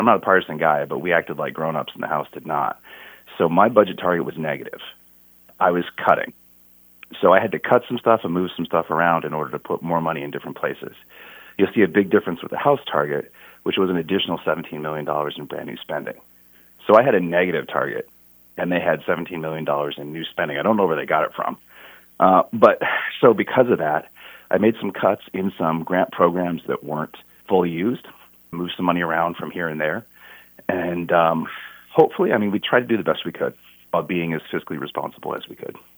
I'm not a partisan guy, but we acted like grown-ups and the House did not. So my budget target was negative. I was cutting. So I had to cut some stuff and move some stuff around in order to put more money in different places. You'll see a big difference with the House target, which was an additional $17 million in brand new spending. So I had a negative target, and they had $17 million in new spending. I don't know where they got it from. But so because of that, I made some cuts in some grant programs that weren't fully used, moved some money around from here and there. And hopefully, we tried to do the best we could while being as fiscally responsible as we could.